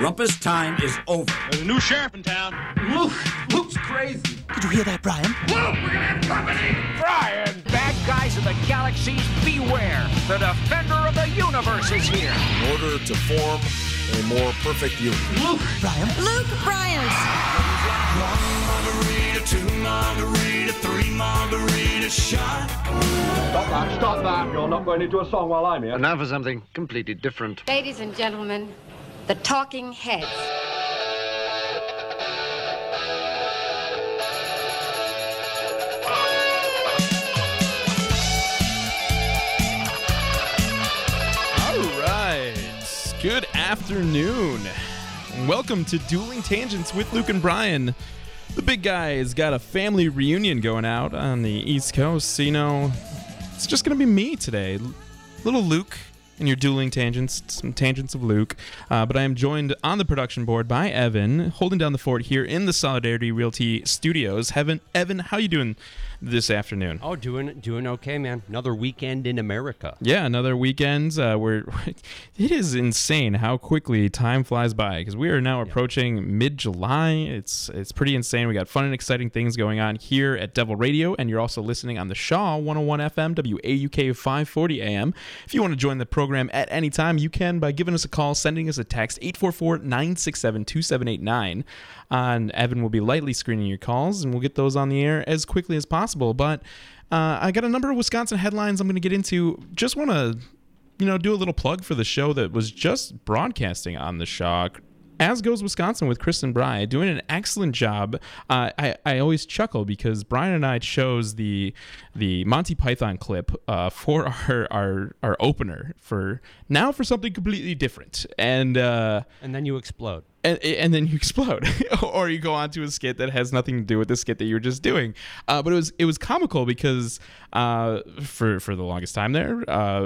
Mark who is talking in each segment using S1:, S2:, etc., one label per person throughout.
S1: Rumpus time is over.
S2: There's a new sheriff in town.
S1: Luke's crazy.
S3: Did you hear that, Brian?
S4: Luke, we're gonna have company!
S2: Brian!
S5: Bad guys of the galaxies, beware! The defender of the universe is here!
S6: In order to form a more perfect union.
S3: Brian?
S7: Luke Bryant!
S4: 1 margarita, 2 margarita, 3 margarita shot.
S2: Stop that. You're not going into a song while I'm here.
S8: And now for something completely different.
S9: Ladies and gentlemen, the Talking Heads.
S10: All right. Good afternoon. Welcome to Dueling Tangents with Luke and Brian. The big guy has got a family reunion going out on the East Coast, so, you know, it's just going to be me today. Little Luke and your Dueling Tangents, some tangents of Luke. But I am joined on the production board by Evan, holding down the fort here in the Solidarity Realty Studios. Evan, how you doing this afternoon?
S11: Oh, doing okay, man. Another weekend in America.
S10: Yeah, another weekend. It is insane how quickly time flies by because we are now approaching mid-July. It's pretty insane. We got fun and exciting things going on here at Devil Radio, and you're also listening on the Shaw 101 FM, WAUK 540 AM. If you want to join the program at any time, you can by giving us a call, sending us a text, 844-967-2789. Evan will be lightly screening your calls, and we'll get those on the air as quickly as possible. But I got a number of Wisconsin headlines I'm going to get into. Just want to, do a little plug for the show that was just broadcasting on the Shaw. As Goes Wisconsin with Kristen Bry, doing an excellent job. I always chuckle because Brian and I chose the Monty Python clip for our opener for something completely different, and
S11: then you explode.
S10: And then you explode, or you go on to a skit that has nothing to do with the skit that you were just doing. But it was comical because for the longest time there,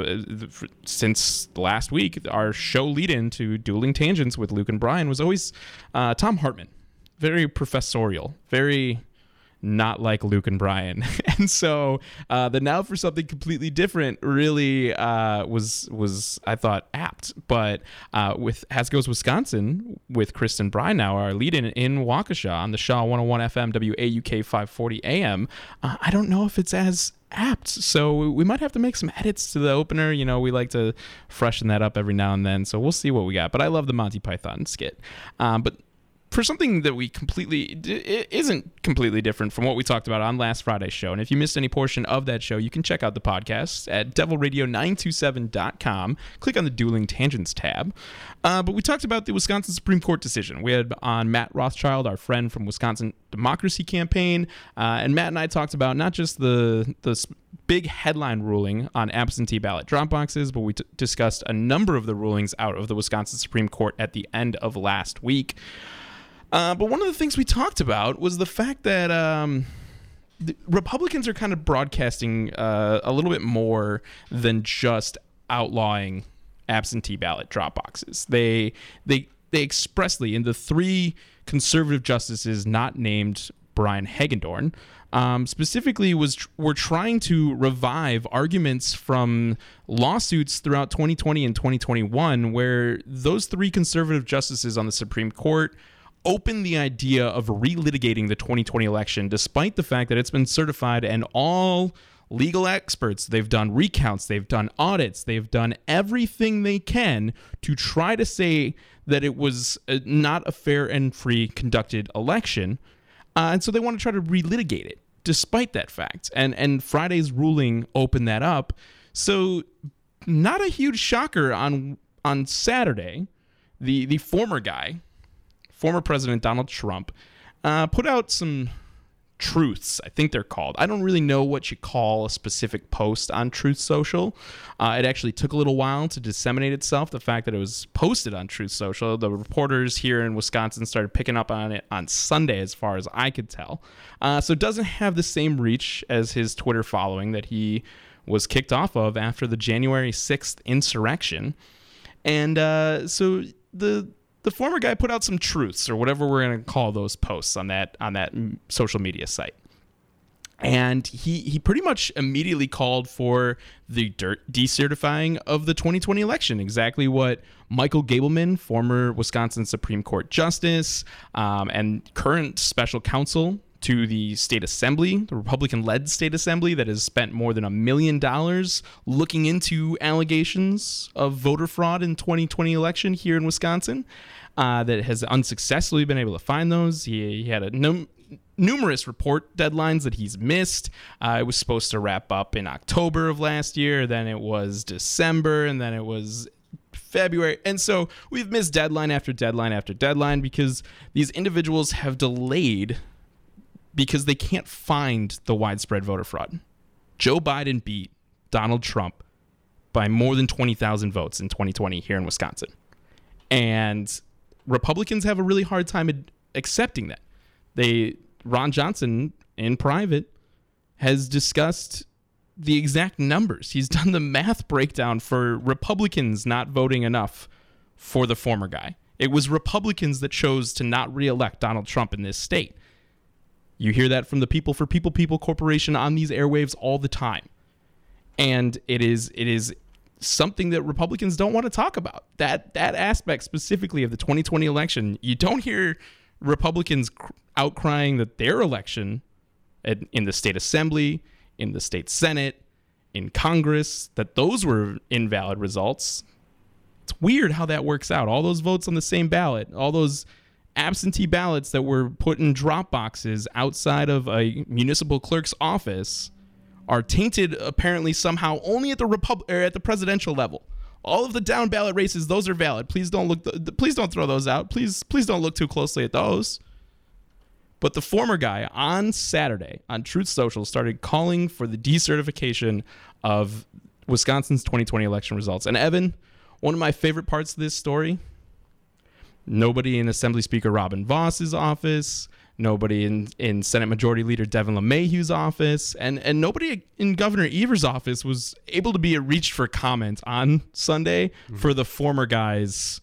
S10: since last week, our show lead-in to Dueling Tangents with Luke and Brian was always Tom Hartman, very professorial, very not like Luke and Brian. And so the Now for Something Completely Different really was I thought apt. But with As Goes Wisconsin with Kristen Bry now, our lead-in in Waukesha on the Shaw 101 FM WAUK 540 AM, I don't know if it's as apt. So we might have to make some edits to the opener. We like to freshen that up every now and then. So we'll see what we got. But I love the Monty Python skit. But for something that isn't completely different from what we talked about on last Friday's show. And if you missed any portion of that show, you can check out the podcast at devilradio927.com. Click on the Dueling Tangents tab. But we talked about the Wisconsin Supreme Court decision. We had on Matt Rothschild, our friend from Wisconsin Democracy Campaign. And Matt and I talked about not just the big headline ruling on absentee ballot drop boxes, but we discussed a number of the rulings out of the Wisconsin Supreme Court at the end of last week. But one of the things we talked about was the fact that the Republicans are kind of broadcasting a little bit more than just outlawing absentee ballot drop boxes. They expressly, in the 3 conservative justices not named Brian Hagedorn, specifically were trying to revive arguments from lawsuits throughout 2020 and 2021 where those 3 conservative justices on the Supreme Court opened the idea of relitigating the 2020 election, despite the fact that it's been certified and all legal experts, they've done recounts, they've done audits, they've done everything they can to try to say that it was not a fair and free conducted election. And so they want to try to relitigate it, despite that fact. And Friday's ruling opened that up. So not a huge shocker on Saturday, the former President Donald Trump, put out some truths, I think they're called. I don't really know what you call a specific post on Truth Social. It actually took a little while to disseminate itself, the fact that it was posted on Truth Social. The reporters here in Wisconsin started picking up on it on Sunday, as far as I could tell. So it doesn't have the same reach as his Twitter following that he was kicked off of after the January 6th insurrection. And so the former guy put out some truths, or whatever we're going to call those posts on that social media site. And he pretty much immediately called for the decertifying of the 2020 election, exactly what Michael Gableman, former Wisconsin Supreme Court Justice and current special counsel to the state assembly, the Republican-led state assembly that has spent more than $1 million looking into allegations of voter fraud in 2020 election here in Wisconsin, that has unsuccessfully been able to find those. He had numerous report deadlines that he's missed. It was supposed to wrap up in October of last year, then it was December, and then it was February. And so we've missed deadline after deadline after deadline because these individuals have delayed because they can't find the widespread voter fraud. Joe Biden beat Donald Trump by more than 20,000 votes in 2020 here in Wisconsin. And Republicans have a really hard time accepting that. Ron Johnson, in private, has discussed the exact numbers. He's done the math breakdown for Republicans not voting enough for the former guy. It was Republicans that chose to not reelect Donald Trump in this state. You hear that from the People for People Corporation on these airwaves all the time. And it is something that Republicans don't want to talk about. That aspect specifically of the 2020 election, you don't hear Republicans outcrying that their election in the state assembly, in the state senate, in Congress, that those were invalid results. It's weird how that works out. All those votes on the same ballot, all those absentee ballots that were put in drop boxes outside of a municipal clerk's office are tainted apparently somehow only at the presidential level. All of the down ballot races, those are valid. Please don't throw those out. Please don't look too closely at those. But the former guy on Saturday on Truth Social started calling for the decertification of Wisconsin's 2020 election results. And Evan, one of my favorite parts of this story, nobody in Assembly Speaker Robin Voss's office, nobody in Senate Majority Leader Devin LeMahieu's office, and nobody in Governor Evers' office was able to be reached for comment on Sunday for the former guy's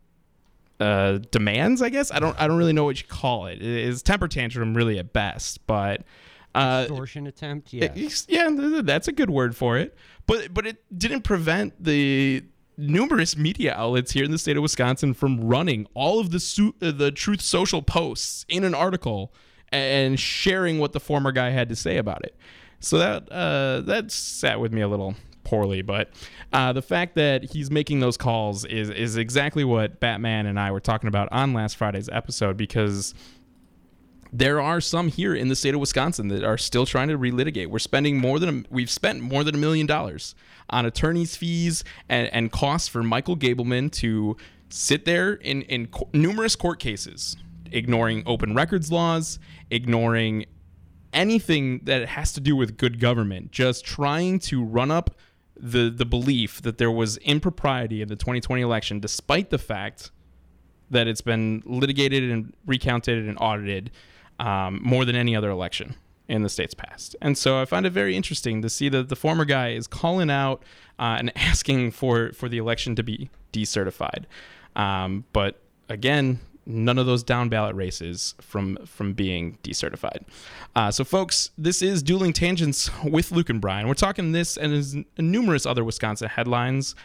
S10: demands, I guess. I don't really know what you call it. It's temper tantrum really at best, but
S11: extortion attempt,
S10: yeah, that's a good word for it. But it didn't prevent the numerous media outlets here in the state of Wisconsin from running all of the Truth Social posts in an article and sharing what the former guy had to say about it. So that sat with me a little poorly, but the fact that he's making those calls is exactly what Batman and I were talking about on last Friday's episode, because there are some here in the state of Wisconsin that are still trying to relitigate. We've spent more than $1 million on attorney's fees and costs for Michael Gableman to sit there in numerous court cases, ignoring open records laws, ignoring anything that has to do with good government, just trying to run up the belief that there was impropriety in the 2020 election, despite the fact that it's been litigated and recounted and audited more than any other election in the state's past. And so I find it very interesting to see that the former guy is calling out and asking for the election to be decertified. But again, none of those down ballot races from being decertified. So folks, this is Dueling Tangents with Luke and Brian. We're talking this and numerous other Wisconsin headlines.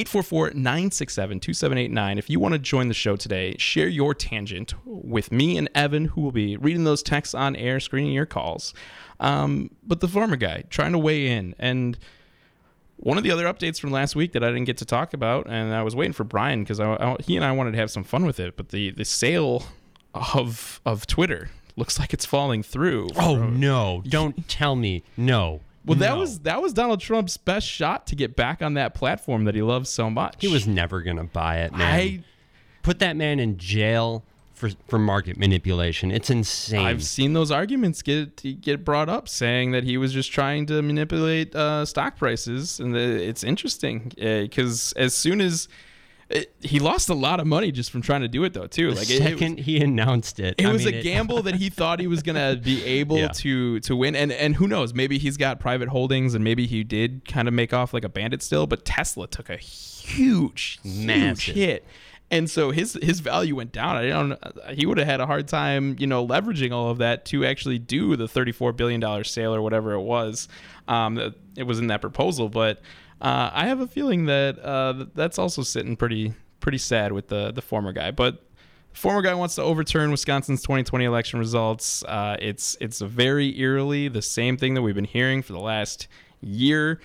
S10: 844-967-2789. If you want to join the show today, share your tangent with me and Evan, who will be reading those texts on air, screening your calls. But the former guy trying to weigh in. And one of the other updates from last week that I didn't get to talk about, and I was waiting for Brian because he and I wanted to have some fun with it, but the sale of Twitter looks like it's falling through.
S11: Oh, no. Don't tell me. No.
S10: Well, that was Donald Trump's best shot to get back on that platform that he loves so much.
S11: He was never going to buy it, man. Put that man in jail for market manipulation. It's insane.
S10: I've seen those arguments get brought up, saying that he was just trying to manipulate stock prices, and it's interesting because as soon as he lost a lot of money just from trying to do it, though, too.
S11: He announced it.
S10: It was a gamble that he thought he was going to be able to win. And who knows? Maybe he's got private holdings and maybe he did kind of make off like a bandit still. But Tesla took a huge hit. And so his value went down. He would have had a hard time, leveraging all of that to actually do the $34 billion sale or whatever it was. It was in that proposal. But I have a feeling that that's also sitting pretty sad with the former guy. But the former guy wants to overturn Wisconsin's 2020 election results. It's very eerily the same thing that we've been hearing for the last year.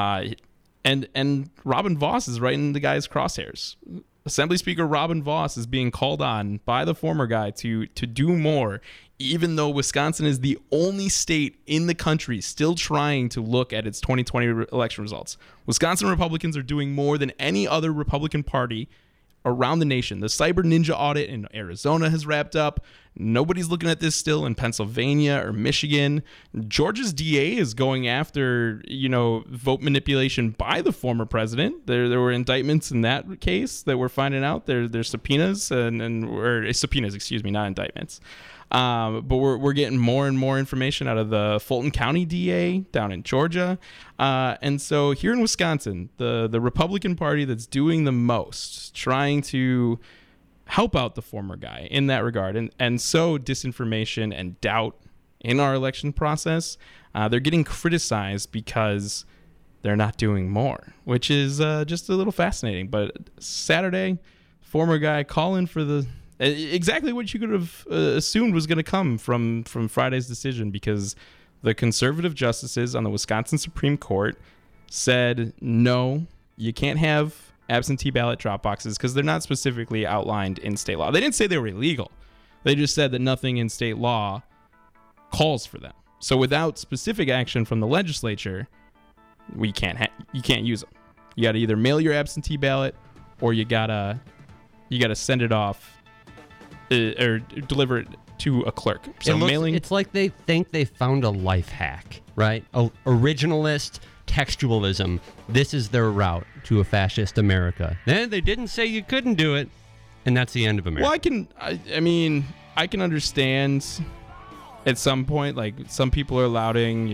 S10: And Robin Vos is right in the guy's crosshairs. Assembly Speaker Robin Vos is being called on by the former guy to do more, even though Wisconsin is the only state in the country still trying to look at its 2020 election results. Wisconsin Republicans are doing more than any other Republican party around the nation. The Cyber Ninja audit in Arizona has wrapped up. Nobody's looking at this still in Pennsylvania or Michigan. Georgia's DA is going after, vote manipulation by the former president. There were indictments in that case that we're finding out. There's subpoenas or subpoenas, excuse me, not indictments. But we're getting more and more information out of the Fulton County DA down in Georgia. And so here in Wisconsin, the Republican Party that's doing the most, trying to help out the former guy in that regard and sow disinformation and doubt in our election process, they're getting criticized because they're not doing more, which is just a little fascinating. But Saturday, former guy calling for exactly what you could have assumed was going to come from Friday's decision, because the conservative justices on the Wisconsin Supreme Court said, no, you can't have absentee ballot drop boxes because they're not specifically outlined in state law. They didn't say they were illegal. They just said that nothing in state law calls for them. So without specific action from the legislature, you can't use them. You got to either mail your absentee ballot or you gotta send it off or deliver it to a clerk. So
S11: it's like they think they found a life hack, right? Originalist textualism. This is their route to a fascist America. Then they didn't say you couldn't do it, and that's the end of America.
S10: Well, I can understand at some point, like some people are lauding,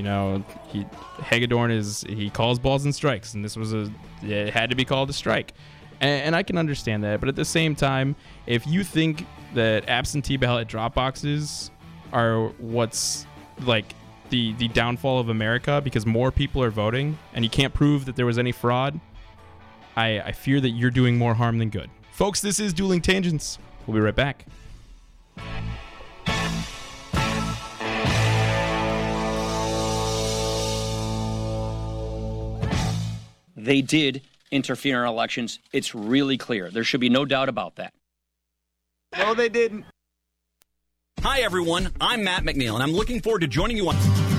S10: Hagedorn he calls balls and strikes, and it had to be called a strike. And I can understand that, but at the same time, if you think that absentee ballot drop boxes are what's like the downfall of America because more people are voting and you can't prove that there was any fraud, I fear that you're doing more harm than good. Folks, this is Dueling Tangents. We'll be right back.
S3: They did interfere in elections. It's really clear. There should be no doubt about that.
S1: No, they didn't.
S7: Hi, everyone. I'm Matt McNeil, and I'm looking forward to joining you on...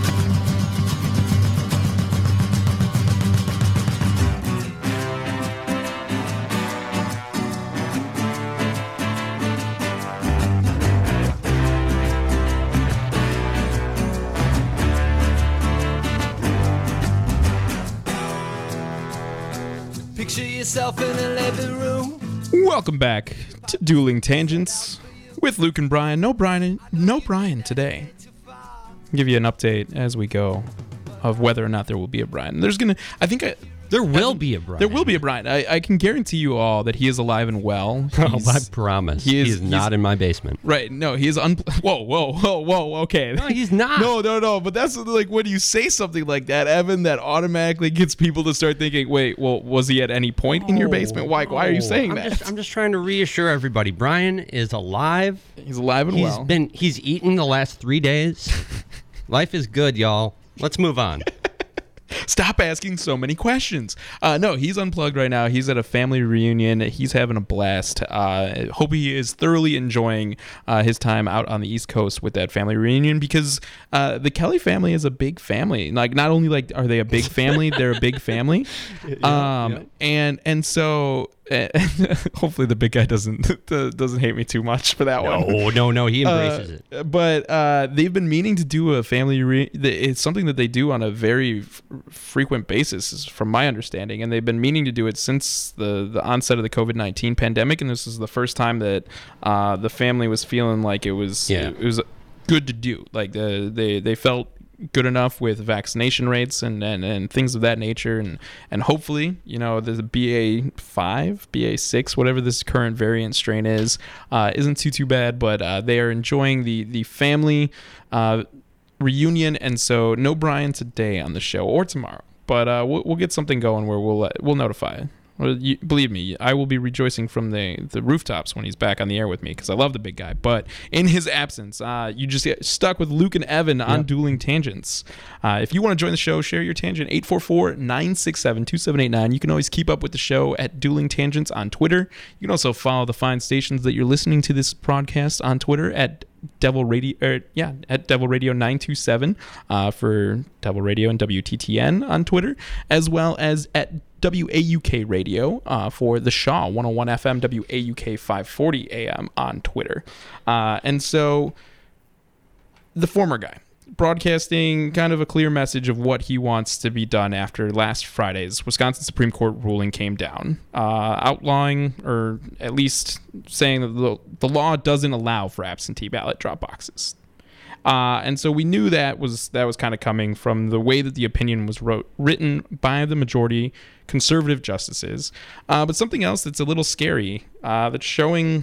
S4: Picture yourself in a living room.
S10: Welcome back to Dueling Tangents with Luke and Brian. No Brian today. I'll give you an update as we go of whether or not there will be a Brian. There will be a Brian. There will be a Brian. I can guarantee you all that he is alive and well.
S11: I promise. He is not in my basement.
S10: Right. No, he is Whoa. Okay.
S11: No, he's not.
S10: No. But that's like when you say something like that, Evan, that automatically gets people to start thinking, wait, well, was he at any point in your basement? Why are you saying that?
S11: I'm just trying to reassure everybody. Brian is alive.
S10: He's alive and well.
S11: He's eaten the last 3 days. Life is good, y'all. Let's move on.
S10: Stop asking so many questions. No, he's unplugged right now. He's at a family reunion. He's having a blast. Hope he is thoroughly enjoying his time out on the East Coast with that family reunion, because the Kelly family is a big family. Like, not only like are they a big family, they're a big family. And so hopefully the big guy doesn't hate me too much for that one.
S11: No, he embraces it.
S10: But they've been meaning to do a family reunion. It's something that they do on a very frequent basis, from my understanding, and they've been meaning to do it since the onset of the COVID-19 pandemic. And this is the first time that the family was feeling like it was good to do. Like they felt good enough with vaccination rates and things of that nature, and hopefully, you know, the BA5, BA6, whatever this current variant strain is, isn't too bad, but they are enjoying the family reunion, and so no Brian today on the show or tomorrow, but we'll get something going where we'll notify. Well, believe me, I will be rejoicing from the rooftops when he's back on the air with me, because I love the big guy. But in his absence, you just get stuck with Luke and Evan on Dueling Tangents. If you want to join the show, share your tangent, 844-967-2789. You can always keep up with the show at Dueling Tangents on Twitter. You can also follow the fine stations that you're listening to this broadcast on Twitter at Devil Radio, at Devil Radio 927 for Devil Radio and WTTN on Twitter, as well as at WAUK Radio for the Shaw 101 FM, WAUK 540 AM on Twitter. And so the former guy broadcasting kind of a clear message of what he wants to be done after last Friday's Wisconsin Supreme Court ruling came down, outlawing, or at least saying that the law doesn't allow for absentee ballot drop boxes. And so we knew that was kind of coming from the way that the opinion was written by the majority conservative justices. But something else that's a little scary, that's showing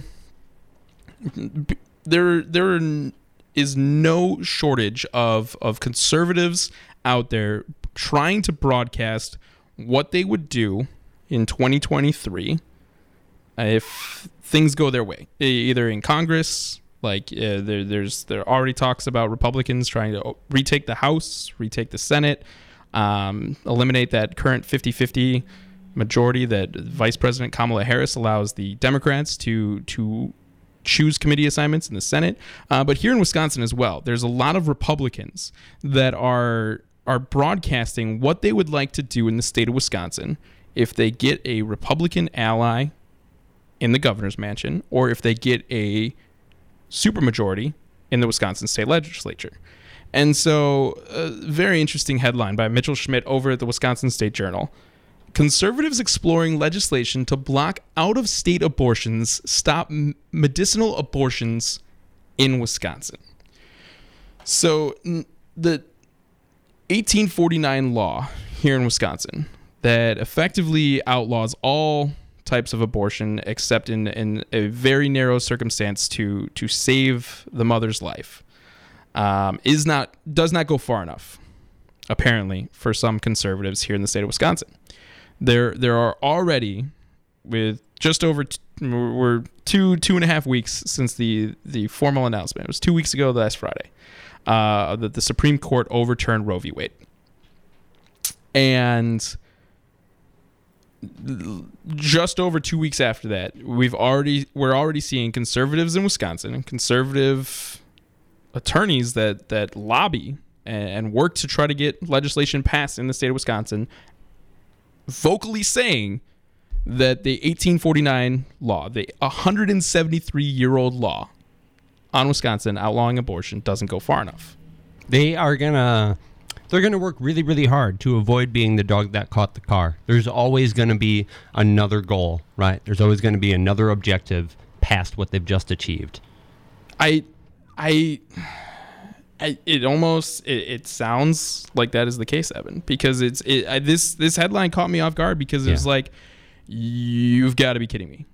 S10: there is no shortage of conservatives out there trying to broadcast what they would do in 2023 if things go their way, either in Congress. Like there already talks about Republicans trying to retake the House, retake the Senate, eliminate that current 50-50 majority that Vice President Kamala Harris allows the Democrats to choose committee assignments in the Senate. But here in Wisconsin as well, there's a lot of Republicans that are broadcasting what they would like to do in the state of Wisconsin if they get a Republican ally in the governor's mansion, or if they get a supermajority in the Wisconsin state legislature. And so a very interesting headline by Mitchell Schmidt over at the Wisconsin State Journal. Conservatives exploring legislation to block out-of-state abortions, stop medicinal abortions in Wisconsin. So the 1849 law here in Wisconsin that effectively outlaws all types of abortion except in a very narrow circumstance to save the mother's life does not go far enough, apparently, for some conservatives here in the state of Wisconsin. There are already, with just over we're two and a half weeks since the formal announcement. It was 2 weeks ago, last Friday, that the Supreme Court overturned Roe v. Wade. And just over 2 weeks after that, we're already seeing conservatives in Wisconsin and conservative attorneys that lobby and work to try to get legislation passed in the state of Wisconsin, vocally saying that the 1849 law, the 173-year-old law on Wisconsin outlawing abortion, doesn't go far enough.
S11: They're gonna work really, really hard to avoid being the dog that caught the car. There's always going to be another goal, right? There's always going to be another objective past what they've just achieved.
S10: It sounds like that is the case, Evan, because this headline caught me off guard because it was like, you've got to be kidding me.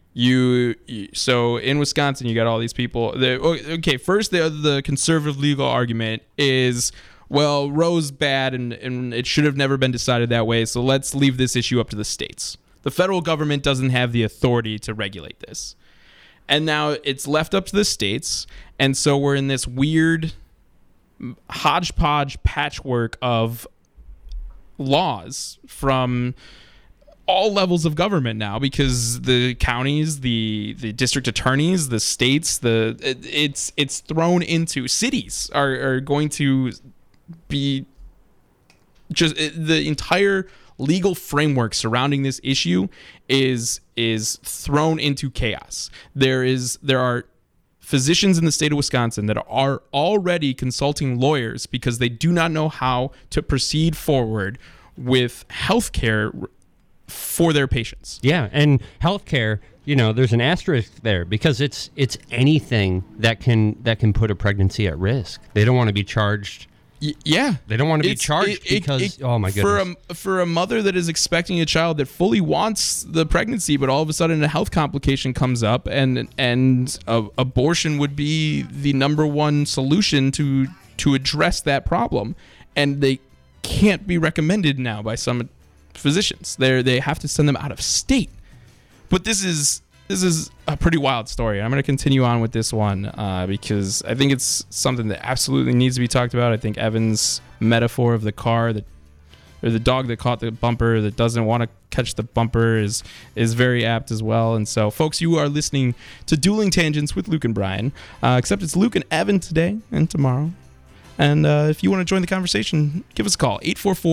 S10: So in Wisconsin, you got all these people. First, the conservative legal argument is, well, Roe's bad and it should have never been decided that way, so let's leave this issue up to the states. The federal government doesn't have the authority to regulate this. And now it's left up to the states, and so we're in this weird hodgepodge patchwork of laws from all levels of government now, because the counties, the district attorneys, the states, it's thrown into cities are going to be just the entire legal framework surrounding this issue is thrown into chaos. There are physicians in the state of Wisconsin that are already consulting lawyers because they do not know how to proceed forward with healthcare for their patients.
S11: Yeah, and healthcare, there's an asterisk there because it's anything that can put a pregnancy at risk. They don't want to be charged,
S10: Yeah.
S11: They don't want to be charged because, oh my goodness.
S10: For a mother that is expecting a child that fully wants the pregnancy, but all of a sudden a health complication comes up, and abortion would be the number one solution to address that problem. And they can't be recommended now by some physicians. They have to send them out of state. But this is a pretty wild story. I'm going to continue on with this one because I think it's something that absolutely needs to be talked about. I think Evan's metaphor of the car or the dog that caught the bumper that doesn't want to catch the bumper is very apt as well. And so, folks, you are listening to Dueling Tangents with Luke and Brian, except it's Luke and Evan today and tomorrow. And if you want to join the conversation, give us a call,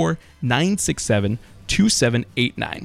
S10: 844-967-2789.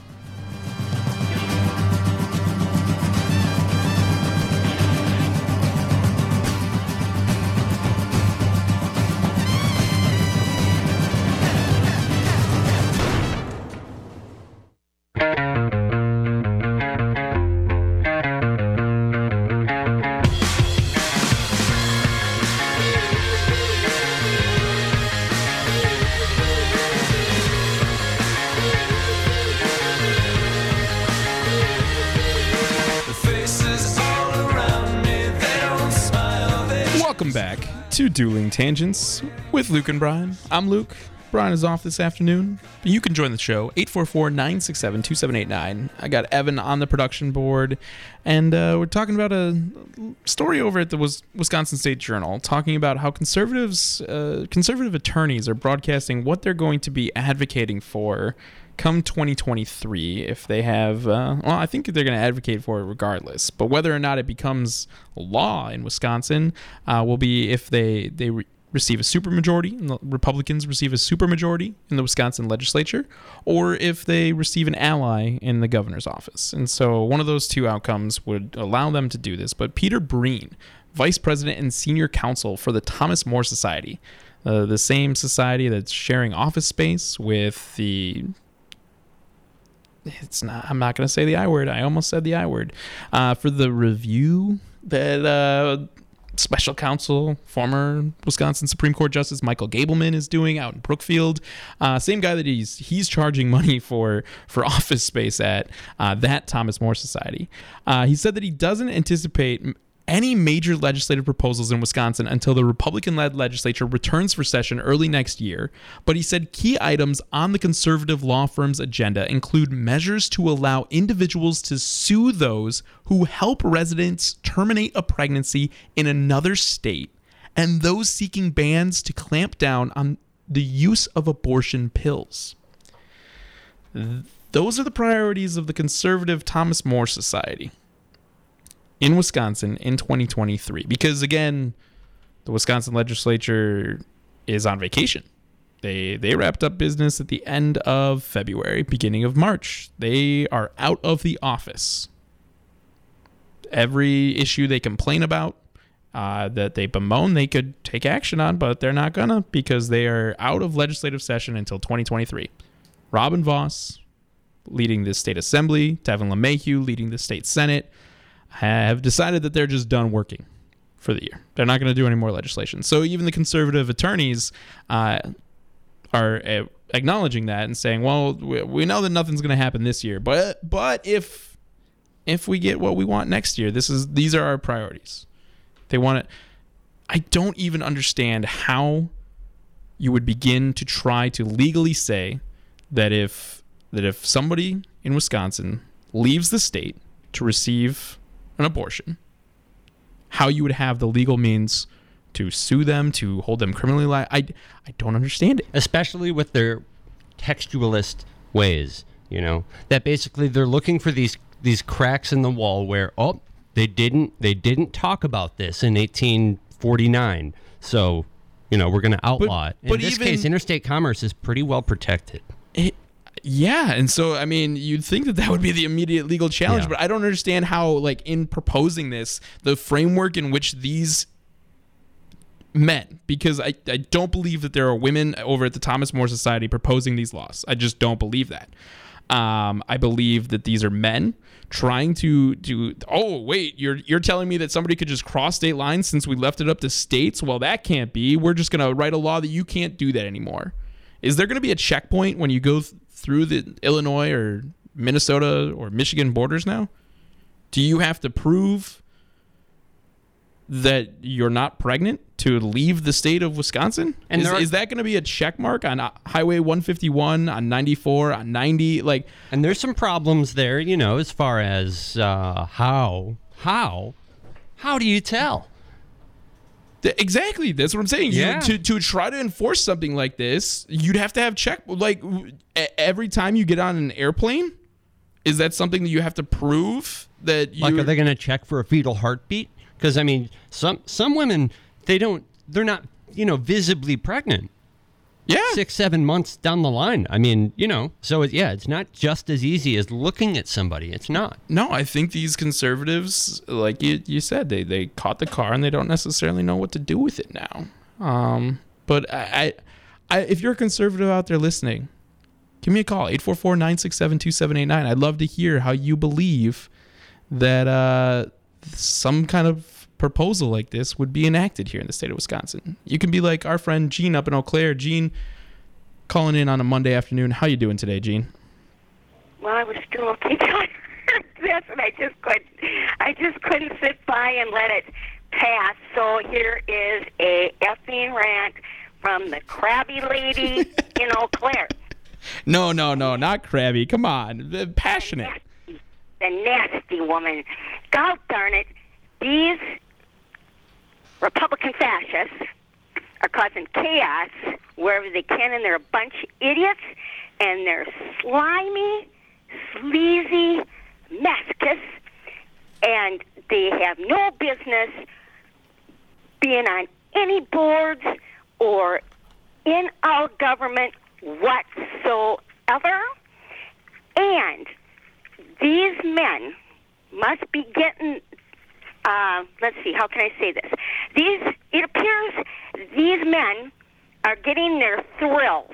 S10: Welcome back to Dueling Tangents with Luke and Brian. I'm Luke. Brian is off this afternoon. But you can join the show, 844-967-2789. I got Evan on the production board, and we're talking about a story over at the Wisconsin State Journal, talking about how conservative attorneys are broadcasting what they're going to be advocating for come 2023 if they have, I think they're going to advocate for it regardless. But whether or not it becomes law in Wisconsin will be if they receive a supermajority, and the Republicans receive a supermajority in the Wisconsin legislature, or if they receive an ally in the governor's office. And so one of those two outcomes would allow them to do this. But Peter Breen, vice president and senior counsel for the Thomas More Society, the same society that's sharing office space with the... I'm not going to say the I word. I almost said the I word. For the review that special counsel, former Wisconsin Supreme Court Justice Michael Gableman is doing out in Brookfield. Same guy that he's charging money for office space at that Thomas More Society. He said that he doesn't anticipate any major legislative proposals in Wisconsin until the Republican-led legislature returns for session early next year, but he said key items on the conservative law firm's agenda include measures to allow individuals to sue those who help residents terminate a pregnancy in another state, and those seeking bans to clamp down on the use of abortion pills. Those are the priorities of the conservative Thomas More Society in Wisconsin in 2023, because again, the Wisconsin legislature is on vacation. They wrapped up business at the end of February, beginning of March. They are out of the office. Every issue they complain about, that they bemoan, they could take action on, but they're not gonna, because they are out of legislative session until 2023. Robin Vos leading the state assembly, Devin LeMahieu leading the state senate, have decided that they're just done working for the year. They're not going to do any more legislation. So even the conservative attorneys are acknowledging that and saying, well, we know that nothing's going to happen this year, but if we get what we want next year, these are our priorities. They want it. I don't even understand how you would begin to try to legally say that if somebody in Wisconsin leaves the state to receive an abortion, how you would have the legal means to sue them, to hold them criminally liable. I don't understand it. Especially
S11: with their textualist ways, that basically they're looking for these cracks in the wall where, they didn't talk about this in 1849. So, we're going to outlaw it. In this case, interstate commerce is pretty well protected.
S10: Yeah, and so, I mean, you'd think that would be the immediate legal challenge, but I don't understand how, in proposing this, the framework in which these men, because I don't believe that there are women over at the Thomas More Society proposing these laws. I just don't believe that. I believe that these are men trying to do. Oh wait, you're telling me that somebody could just cross state lines since we left it up to states? Well, that can't be. We're just gonna write a law that you can't do that anymore. Is there gonna be a checkpoint when you go through the Illinois or Minnesota or Michigan borders now? Do you have to prove that you're not pregnant to leave the state of Wisconsin? And is that going to be a check mark on Highway 151, on 94, on 90?
S11: And there's some problems there, as far as how do you tell?
S10: Exactly. That's what I'm saying.
S11: Yeah.
S10: To try to enforce something like this, you'd have to have every time you get on an airplane, is that something that you have to prove that you...
S11: Are they going to check for a fetal heartbeat? Because, some women, they're not, visibly pregnant.
S10: Yeah.
S11: 6-7 months down the line. So, it's not just as easy as looking at somebody. It's not.
S10: No, I think these conservatives, like you said, they caught the car and they don't necessarily know what to do with it now. But I if you're a conservative out there listening, give me a call, 844-967-2789. I'd love to hear how you believe that some kind of proposal like this would be enacted here in the state of Wisconsin. You can be like our friend Gene up in Eau Claire. Gene, calling in on a Monday afternoon. How you doing today, Gene?
S12: Well, I was still okay. That's what I just couldn't sit by and let it pass. So here is a effing rant from the crabby lady in Eau Claire.
S10: No, not crabby. Come on, passionate.
S12: The nasty woman. God darn it. These Republican fascists are causing chaos wherever they can, and they're a bunch of idiots, and they're slimy, sleazy masochists, and they have no business being on any boards or in our government whatsoever. And these men must be getting, let's see, how can I say this? It appears these men are getting their thrills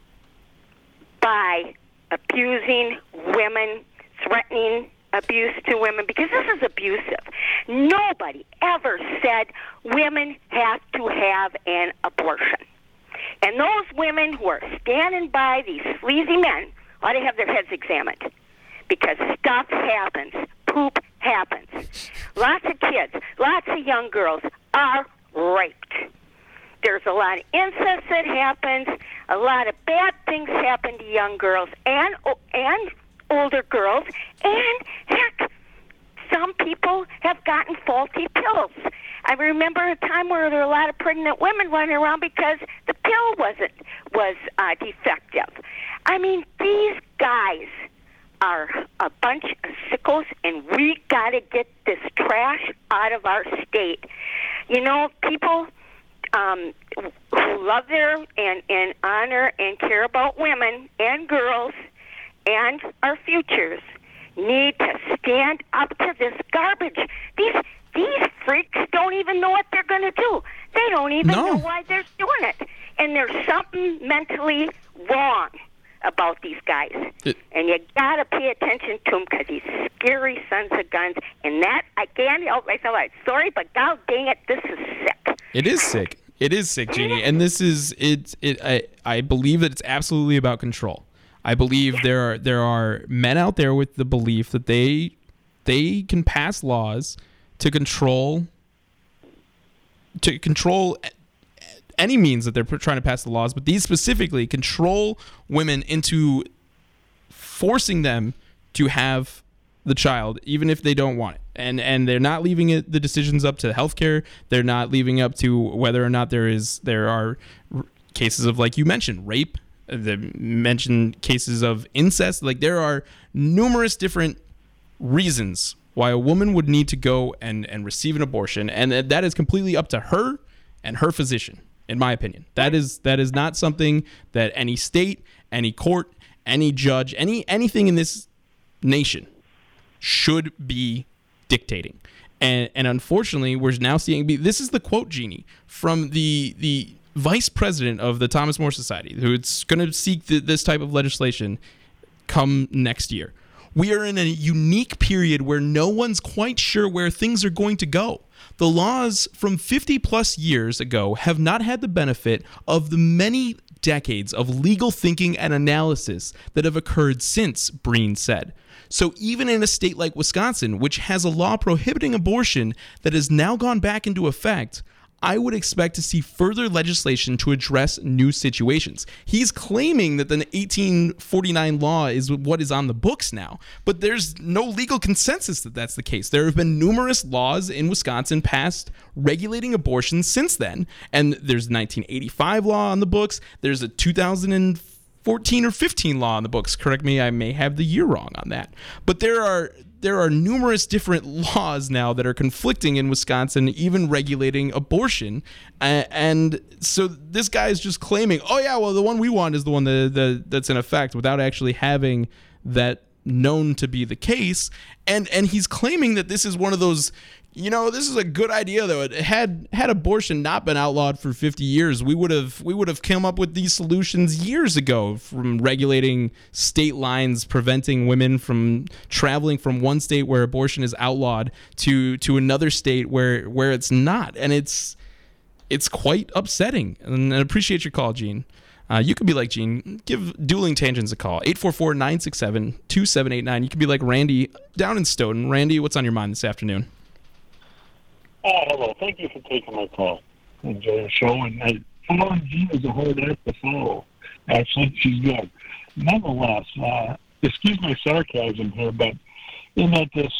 S12: by abusing women, threatening abuse to women, because this is abusive. Nobody ever said women have to have an abortion. And those women who are standing by these sleazy men ought to have their heads examined, because stuff happens. Poop happens. Lots of kids, lots of young girls are raped. There's a lot of incest that happens. A lot of bad things happen to young girls and older girls. And, heck, some people have gotten faulty pills. I remember a time where there were a lot of pregnant women running around because the pill was defective. These guys are a bunch of sickos, and we got to get this trash out of our state. People who love their and honor and care about women and girls and our futures need to stand up to this garbage. These freaks don't even know what they're going to do. They don't even know why they're doing it. And there's something mentally wrong about these guys. And you got to pay attention to them, because he's scary sons of guns. And that, I can't help myself. I'm sorry, but god dang it, this is sick.
S10: It is sick. It is sick, Jeannie. And this is, I believe that it's absolutely about control. I believe there are men out there with the belief that they can pass laws to control any means that they're trying to pass the laws, but these specifically control women into forcing them to have the child, even if they don't want it. And they're not leaving the decisions up to healthcare. They're not leaving up to whether or not there are cases of, like you mentioned, rape. They mentioned cases of incest. Like, there are numerous different reasons why a woman would need to go and receive an abortion, and that is completely up to her and her physician. In my opinion, that is not something that any state, any court, any judge, anything in this nation should be dictating. And unfortunately, we're now seeing, this is the quote, Jeannie, from the vice president of the Thomas More Society, who's going to seek this type of legislation, come next year. We are in a unique period where no one's quite sure where things are going to go. The laws from 50 plus years ago have not had the benefit of the many decades of legal thinking and analysis that have occurred since, Breen said. So even in a state like Wisconsin, which has a law prohibiting abortion that has now gone back into effect, I would expect to see further legislation to address new situations. He's claiming that the 1849 law is what is on the books now, but there's no legal consensus that that's the case. There have been numerous laws in Wisconsin passed regulating abortion since then, and there's a 1985 law on the books. There's a 2014 or 15 law on the books. Correct me, I may have the year wrong on that. But there are numerous different laws now that are conflicting in Wisconsin, even regulating abortion. And so this guy is just claiming, oh, yeah, well, the one we want is the one that's in effect, without actually having that known to be the case. And he's claiming that this is one of those, this is a good idea, though. Had abortion not been outlawed for 50 years, we would have come up with these solutions years ago, from regulating state lines, preventing women from traveling from one state where abortion is outlawed to another state where it's not. And it's quite upsetting. And I appreciate your call, Gene. You could be like Gene. Give Dueling Tangents a call. 844-967-2789. You could be like Randy down in Stoughton. Randy, what's on your mind this afternoon?
S13: Hello. Thank you for taking my call. I enjoy the show, and following Gene is a hard act to follow. Actually, she's good. Nonetheless, excuse my sarcasm here, but in that this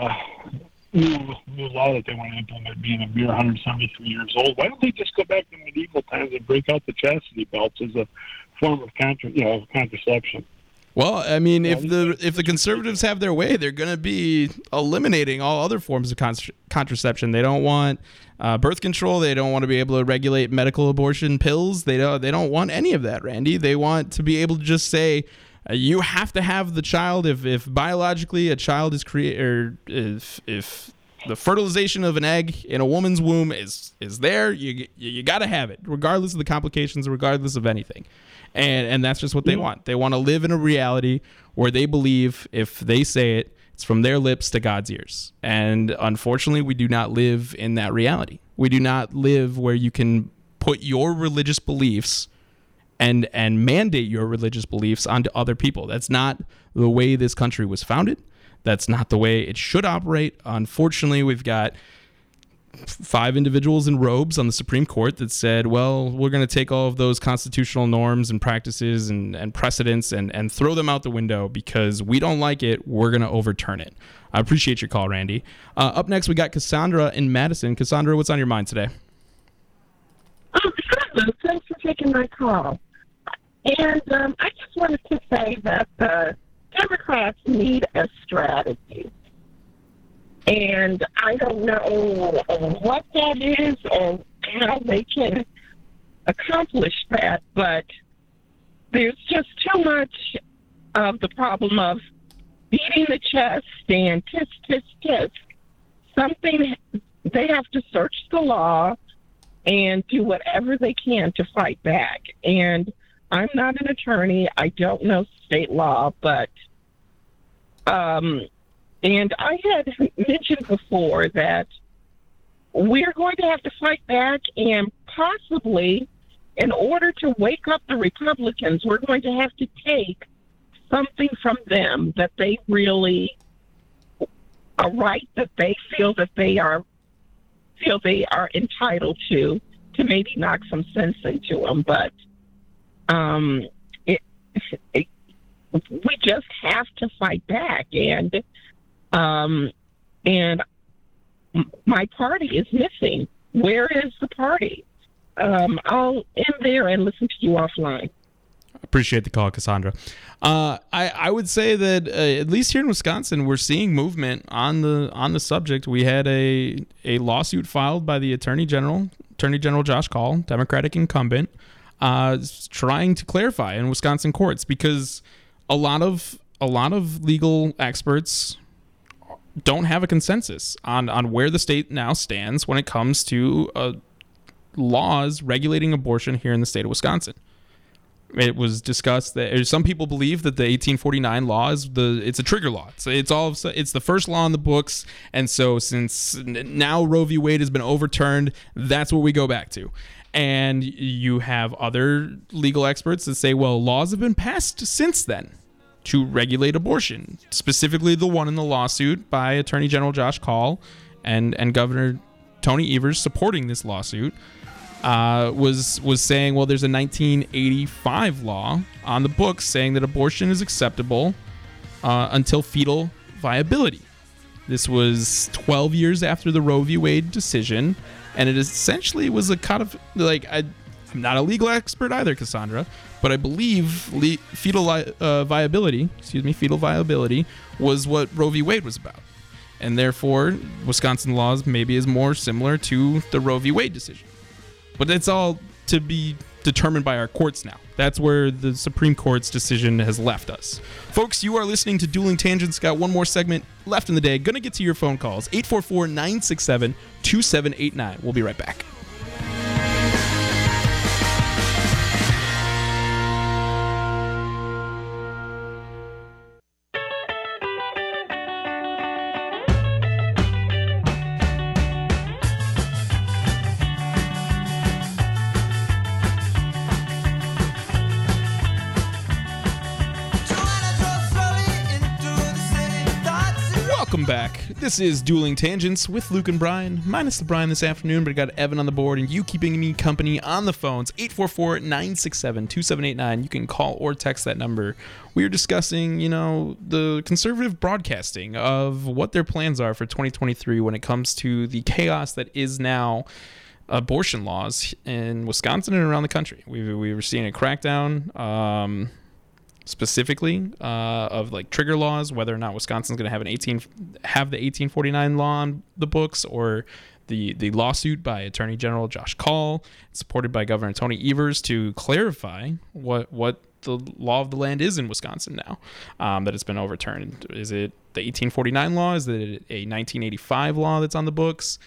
S13: new law that they want to implement, being a mere 173 years old, why don't they just go back to medieval times and break out the chastity belts as a form of contraception?
S10: Well, I mean, if the conservatives have their way, they're going to be eliminating all other forms of contraception. They don't want birth control. They don't want to be able to regulate medical abortion pills. They don't want any of that, Randy. They want to be able to just say, you have to have the child if biologically a child is created, or if the fertilization of an egg in a woman's womb is there, you got to have it, regardless of the complications, regardless of anything. And that's just what they want. They want to live in a reality where they believe if they say it, it's from their lips to God's ears. And unfortunately, we do not live in that reality. We do not live where you can put your religious beliefs and mandate your religious beliefs onto other people. That's not the way this country was founded. That's not the way it should operate. Unfortunately, we've got 5 individuals in robes on the Supreme Court that said, well, we're going to take all of those constitutional norms and practices and precedents and throw them out the window because we don't like it. We're going to overturn it. I appreciate your call, Randy. Up next, we got Cassandra in Madison. Cassandra, what's on your mind today?
S14: Thanks for taking my call. And I just wanted to say that the Democrats need a strategy. And I don't know what that is and how they can accomplish that, but there's just too much of the problem of beating the chest and tisk, tisk, tisk. Something, they have to search the law and do whatever they can to fight back. And I'm not an attorney. I don't know state law, but and I had mentioned before that we're going to have to fight back, and possibly in order to wake up the Republicans, we're going to have to take something from them that they really a right that they feel they are entitled to maybe knock some sense into them. But we just have to fight back, and my party is missing. Where is the party? I'll end there and listen to you offline.
S10: Appreciate the call, Cassandra. I would say that at least here in Wisconsin, we're seeing movement on the subject. We had a lawsuit filed by the Attorney General Josh Kaul, Democratic incumbent, trying to clarify in Wisconsin courts, because a lot of legal experts don't have a consensus on where the state now stands when it comes to laws regulating abortion here in the state of Wisconsin. it was discussed that some people believe that the 1849 law is it's a trigger law. It's the first law in the books, and so since now Roe v. Wade has been overturned, that's what we go back to. And you have other legal experts that say, well, laws have been passed since then to regulate abortion, specifically the one in the lawsuit by Attorney General Josh Kaul and Governor Tony Evers supporting this lawsuit. Was saying, well, there's a 1985 law on the books saying that abortion is acceptable until fetal viability. This was 12 years after the Roe v. Wade decision, and it essentially was a kind of like I'm not a legal expert either, Cassandra, but I believe fetal viability was what Roe v. Wade was about, and therefore Wisconsin laws maybe is more similar to the Roe v. Wade decision. But it's all to be determined by our courts now. That's where the Supreme Court's decision has left us. Folks, you are listening to Dueling Tangents. Got one more segment left in the day. Gonna get to your phone calls. 844-967-2789. We'll be right back. Welcome back. This is Dueling Tangents with Luke and Brian, minus the Brian this afternoon, but I got Evan on the board and you keeping me company on the phones. 844-967-2789. You can call or text that number. We are discussing, the conservative broadcasting of what their plans are for 2023 when it comes to the chaos that is now abortion laws in Wisconsin and around the country. We were seeing a crackdown, specifically of like trigger laws, whether or not Wisconsin's going to have the 1849 law on the books, or the lawsuit by Attorney General Josh Kaul, supported by Governor Tony Evers, to clarify what the law of the land is in Wisconsin now, that it's been overturned. Is it the 1849 law? Is it a 1985 law that's on the books?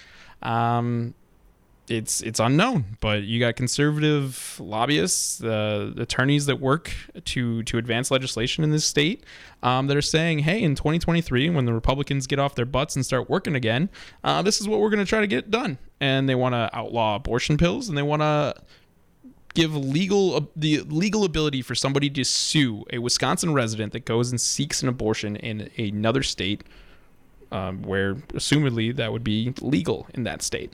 S10: It's unknown, but you got conservative lobbyists, attorneys that work to advance legislation in this state, that are saying, hey, in 2023, when the Republicans get off their butts and start working again, this is what we're going to try to get done. And they want to outlaw abortion pills, and they want to give the legal ability for somebody to sue a Wisconsin resident that goes and seeks an abortion in another state, where assumedly that would be legal in that state.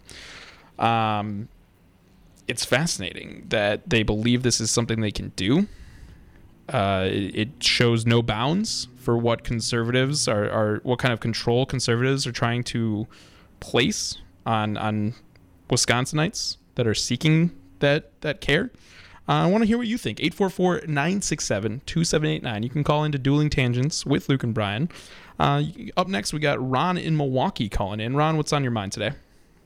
S10: It's fascinating that they believe this is something they can do. It shows no bounds for what conservatives are what kind of control conservatives are trying to place on Wisconsinites that are seeking that care. I want to hear what you think. 844-967-2789. You can call into Dueling Tangents with Luke and Brian. Up next, we got Ron in Milwaukee calling in. Ron, what's on your mind today?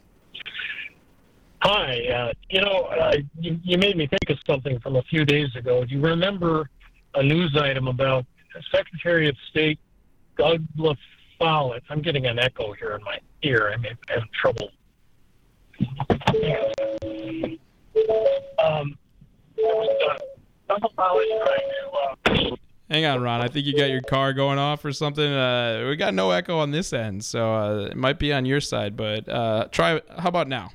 S15: Hi. You made me think of something from a few days ago. Do you remember a news item about Secretary of State Doug LaFollette? I'm getting an echo here in my ear. I'm having trouble. Doug LaFollette trying to...
S10: Hang on, Ron. I think you got your car going off or something. We got no echo on this end, so it might be on your side, but try. How about now?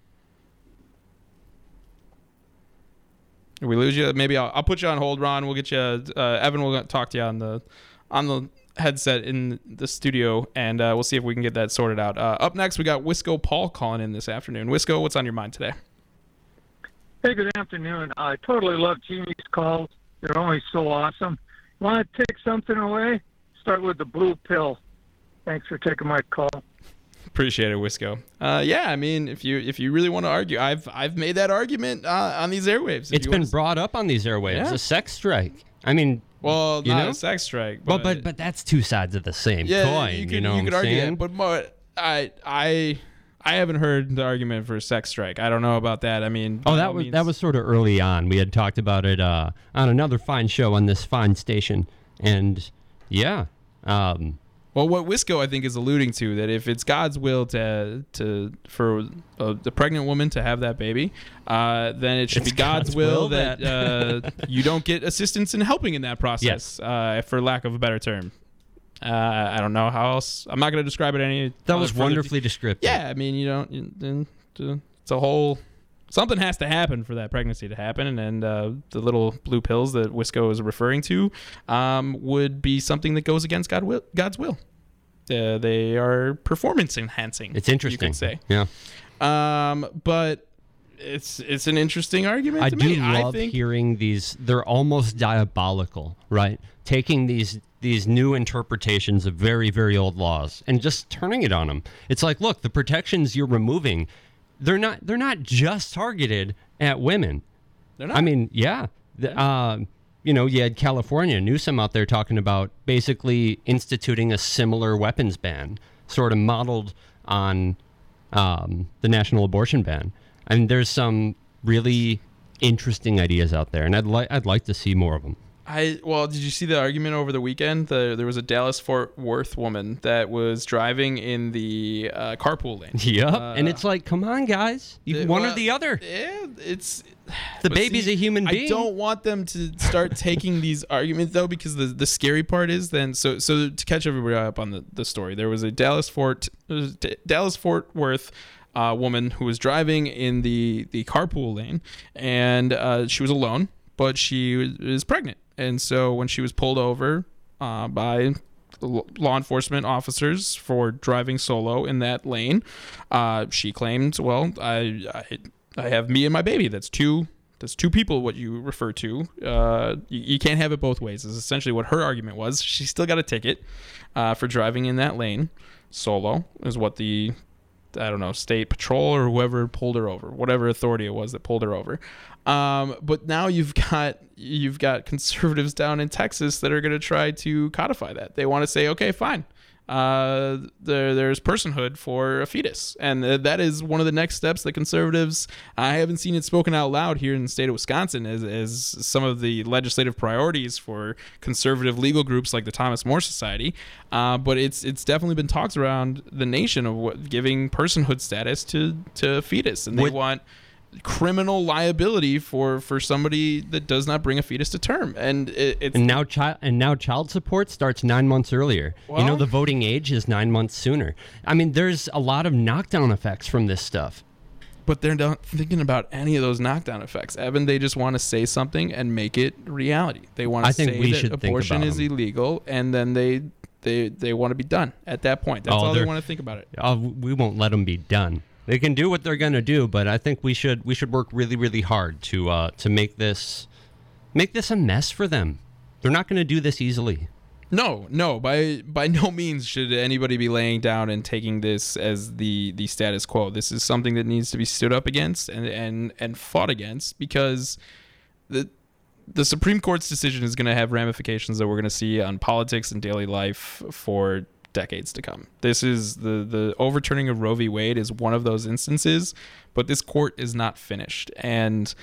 S10: Did we lose you? Maybe I'll put you on hold, Ron. We'll get you. Evan will talk to you on the headset in the studio, and we'll see if we can get that sorted out. Up next, we got Wisco Paul calling in this afternoon. Wisco, what's on your mind today?
S16: Hey, good afternoon. I totally love Jeannie's calls. They're always so awesome. Want to take something away? Start with the blue pill. Thanks for taking my call.
S10: Appreciate it, Wisco. Yeah, I mean, if you really want to argue, I've made that argument on these airwaves.
S11: It's been brought up on these airwaves. Yeah. A sex strike. I mean,
S10: well, not a sex strike.
S11: But but that's two sides of the same coin.
S10: You could argue that, but I haven't heard the argument for a sex strike. I don't know about that. I mean,
S11: that was sort of early on. We had talked about it on another fine show on this fine station, and yeah.
S10: Well, what Wisco I think is alluding to, that if it's God's will for the pregnant woman to have that baby, then it should be God's will that you don't get assistance in helping in that process, for lack of a better term. I don't know how else. I'm not going to describe it any.
S11: That was wonderfully descriptive.
S10: Yeah, I mean, it's a whole. Something has to happen for that pregnancy to happen, and the little blue pills that Wisco is referring to would be something that goes against God's will. They are performance enhancing.
S11: It's interesting.
S10: You could say.
S11: Yeah.
S10: But it's an interesting argument.
S11: I
S10: to
S11: do
S10: me.
S11: love hearing these. They're almost diabolical, right? Taking these new interpretations of very, very old laws and just turning it on them. It's like, look, the protections you're removing. They're not just targeted at women.
S10: They're not.
S11: I mean, yeah. You had California, Newsom out there talking about basically instituting a similar weapons ban, sort of modeled on the national abortion ban. And there's some really interesting ideas out there, and I'd like to see more of them.
S10: Did you see the argument over the weekend? There was a Dallas-Fort Worth woman that was driving in the carpool lane.
S11: Yep, and it's like, come on, guys, one or the other.
S10: Yeah,
S11: the baby's a human being.
S10: I don't want them to start taking these arguments though, because the scary part is then so to catch everybody up on the story, there was a Dallas-Fort Worth woman who was driving in the carpool lane, and she was alone, but she was pregnant. And so when she was pulled over by law enforcement officers for driving solo in that lane, she claimed, well, I have me and my baby. That's two people, what you refer to. You can't have it both ways is essentially what her argument was. She still got a ticket for driving in that lane solo, is what the, I don't know, state patrol or whoever pulled her over, whatever authority it was that pulled her over. But now you've got conservatives down in Texas that are going to try to codify that. They want to say, okay, fine. There's personhood for a fetus. And that is one of the next steps that conservatives, I haven't seen it spoken out loud here in the state of Wisconsin as some of the legislative priorities for conservative legal groups like the Thomas More Society. But it's definitely been talked around the nation of giving personhood status to a fetus. And they want criminal liability for somebody that does not bring a fetus to term, and
S11: now child support starts 9 months earlier.
S10: Well,
S11: the voting age is 9 months sooner. I mean, there's a lot of knockdown effects from this stuff.
S10: But they're not thinking about any of those knockdown effects, Evan. They just want to say something and make it reality. They want to say that abortion is illegal, and then they want to be done at that point. That's all they want to think about it.
S11: We won't let them be done. They can do what they're going to do, but I think we should work really, really hard to make this a mess for them. They're not going to do this easily.
S10: No, by no means should anybody be laying down and taking this as the status quo. This is something that needs to be stood up against and fought against, because the Supreme Court's decision is going to have ramifications that we're going to see on politics and daily life for decades to come. This is the overturning of Roe v. Wade is one of those instances, but this court is not finished, and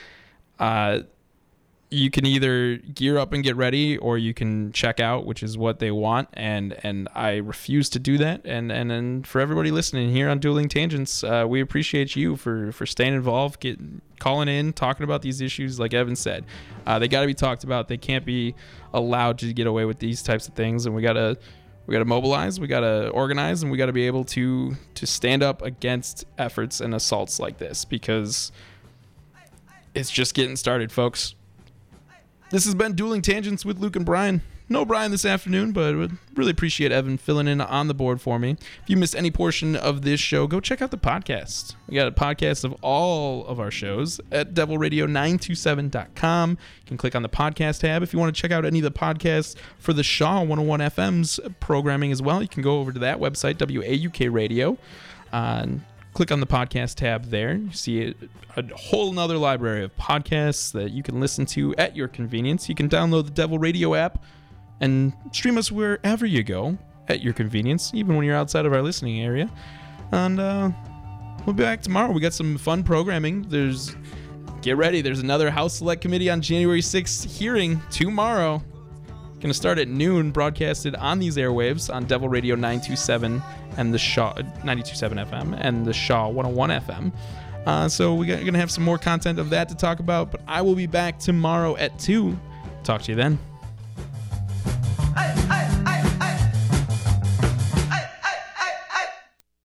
S10: you can either gear up and get ready, or you can check out, which is what they want, and I refuse to do that. And for everybody listening here on Dueling Tangents, we appreciate you for staying involved, calling in, talking about these issues. Like Evan said, they got to be talked about. They can't be allowed to get away with these types of things, and we got to mobilize, we got to organize, and we got to be able to stand up against efforts and assaults like this, because it's just getting started, folks. This has been Dueling Tangents with Luke and Brian. No Brian this afternoon, but I would really appreciate Evan filling in on the board for me. If you missed any portion of this show, go check out the podcast. We got a podcast of all of our shows at devilradio927.com. You can click on the podcast tab. If you want to check out any of the podcasts for the Shaw 101 FM's programming as well, you can go over to that website, WAUK Radio, and click on the podcast tab there. You see a whole nother library of podcasts that you can listen to at your convenience. You can download the Devil Radio app and stream us wherever you go at your convenience, even when you're outside of our listening area. And we'll be back tomorrow. We got some fun programming. Get ready. There's another House Select Committee on January 6th hearing tomorrow. Going to start at noon, broadcasted on these airwaves on Devil Radio 927 and the Shaw 92.7 FM and the Shaw 101 FM. So we're going to have some more content of that to talk about, but I will be back tomorrow at 2. Talk to you then.
S4: Hey, hey.